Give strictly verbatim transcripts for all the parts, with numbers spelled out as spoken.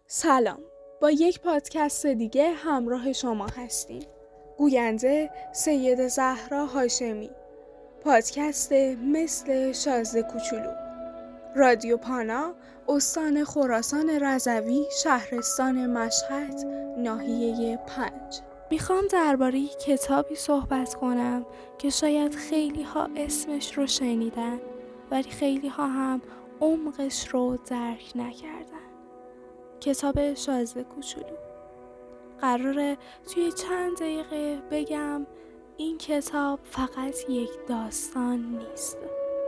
سلام، با یک پادکست دیگه همراه شما هستیم. گوینده سید زهرا هاشمی. پادکست مثل شازده کوچولو. رادیو پانا، استان خراسان رضوی، شهرستان مشهد، ناحیه پنج. میخوام درباره کتابی صحبت کنم که شاید خیلی ها اسمش رو شنیدن ولی خیلی ها هم عمقش رو درک نکردن. کتاب شازده کوچولو. قراره توی چند دقیقه بگم این کتاب فقط یک داستان نیست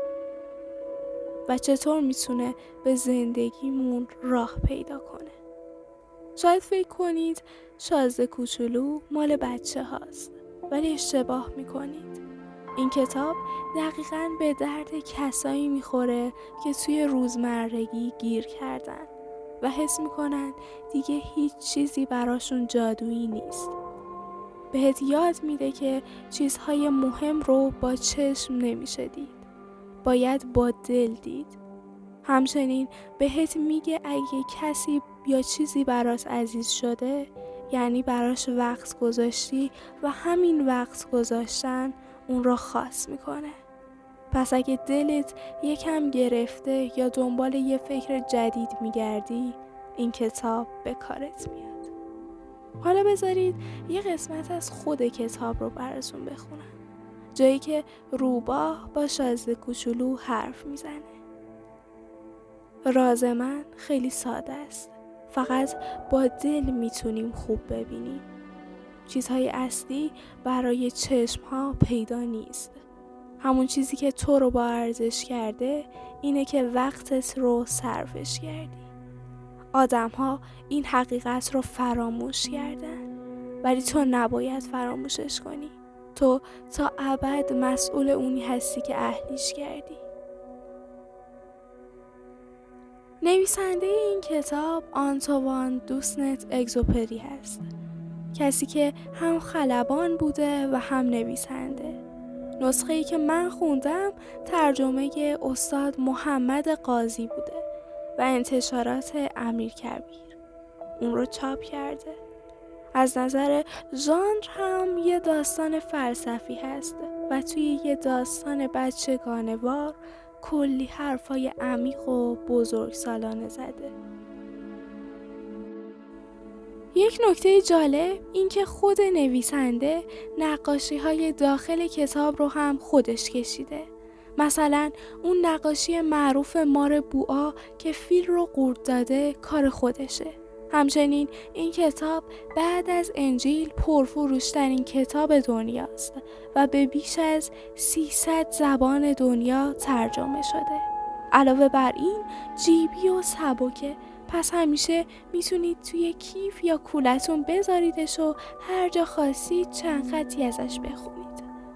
و چطور میتونه به زندگیمون راه پیدا کنه. شاید فکر کنید شازده کوچولو مال بچه هاست ولی اشتباه میکنید. این کتاب دقیقاً به درد کسایی میخوره که توی روزمرگی گیر کردن و حس میکنن دیگه هیچ چیزی براشون جادویی نیست. بهت یاد میده که چیزهای مهم رو با چشم نمیشه دید، باید با دل دید. همچنین بهت میگه اگه کسی یا چیزی برات عزیز شده یعنی براش وقت گذاشتی و همین وقت گذاشتن اون رو خاص میکنه. پس اگه دلت یکم گرفته یا دنبال یه فکر جدید میگردی این کتاب به کارت میاد. حالا بذارید یه قسمت از خود کتاب رو براتون بخونم، جایی که روباه با شازده کوچولو حرف میزنه. راز من خیلی ساده است، فقط با دل میتونیم خوب ببینیم. چیزهای اصلی برای چشمها پیدا نیست. همون چیزی که تو رو با ارزش کرده اینه که وقتت رو صرفش کردی. آدم ها این حقیقت رو فراموش کردن ولی تو نباید فراموشش کنی. تو تا ابد مسئول اونی هستی که اهلیش کردی. نویسنده این کتاب آنتوان دو سنت اگزوپری هست، کسی که هم خلبان بوده و هم نویسنده. نسخه‌ای که من خوندم ترجمه استاد محمد قاضی بوده و انتشارات امیرکبیر اون رو چاپ کرده. از نظر ژانر هم یه داستان فلسفی هست و توی یه داستان بچگانه‌وار کلی حرفای عمیق و بزرگسالانه زده. یک نکته جالب این که خود نویسنده نقاشی‌های داخل کتاب رو هم خودش کشیده. مثلا اون نقاشی معروف مار بوآ که فیل رو قورت داده کار خودشه. همچنین این کتاب بعد از انجیل پرفروش‌ترین کتاب دنیاست و به بیش از سیصد زبان دنیا ترجمه شده. علاوه بر این جیبی و سبکه، پس همیشه میتونید توی کیف یا کولتون بذاریدش و هر جا خواستید چند خطی ازش بخونید.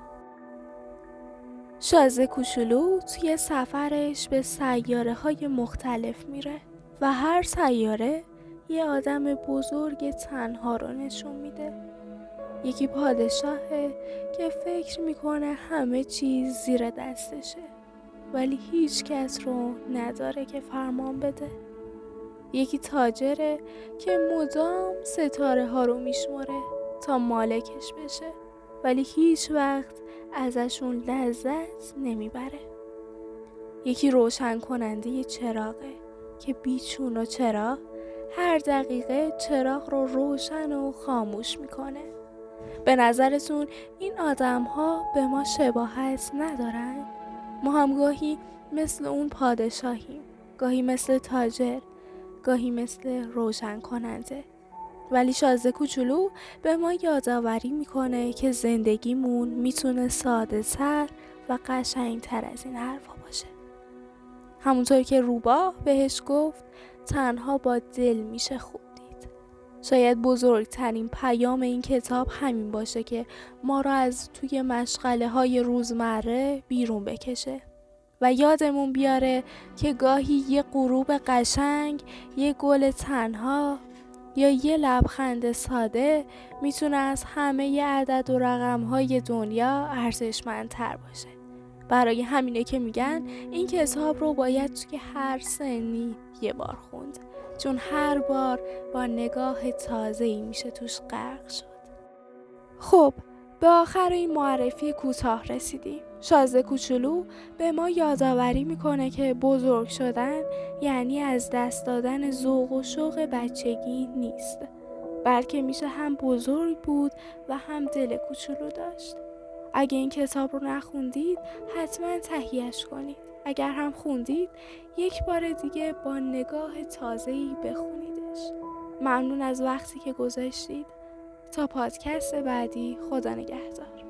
شازده کوچولو توی سفرش به سیاره های مختلف میره و هر سیاره یه آدم بزرگ تنها رو نشون میده. یکی پادشاهه که فکر میکنه همه چیز زیر دستشه ولی هیچ کس رو نداره که فرمان بده. یکی تاجره که مدام ستاره ها رو میشماره تا مالکش بشه ولی هیچ وقت ازشون لذت نمیبره. یکی روشن کننده چراغه که بیچون و چرا هر دقیقه چراغ رو روشن و خاموش میکنه. به نظرتون این آدم ها به ما شباهت ندارن؟ ما هم گاهی مثل اون پادشاهیم، گاهی مثل تاجر، گاهی مثل روشن کننده. ولی شازده کوچولو به ما یادآوری میکنه که زندگیمون میتونه ساده تر و قشنگ تر از این حرفا باشه. همونطور که روباه بهش گفت تنها با دل میشه خوب دید. شاید بزرگترین پیام این کتاب همین باشه که ما را از توی مشغله های روزمره بیرون بکشه و یادمون بیاره که گاهی یه غروب قشنگ، یه گل تنها یا یه لبخند ساده میتونه از همه ی عدد و رقم‌های دنیا ارزشمندتر باشه. برای همینه که میگن این کتاب رو باید توی هر سنی یه بار خوند، چون هر بار با نگاه تازه‌ای میشه توش غرق شد. خب به آخر این معرفی کوتاه رسیدیم. شازده کوچولو به ما یادآوری میکنه که بزرگ شدن یعنی از دست دادن ذوق و شوق بچگی نیست، بلکه میشه هم بزرگ بود و هم دل کوچولو داشت. اگه این کتاب رو نخوندید حتما تهیه‌اش کنید. اگر هم خوندید یک بار دیگه با نگاه تازه‌ای بخونیدش. ممنون از وقتی که گذاشتید. تا پادکست بعدی، خدا نگهدار.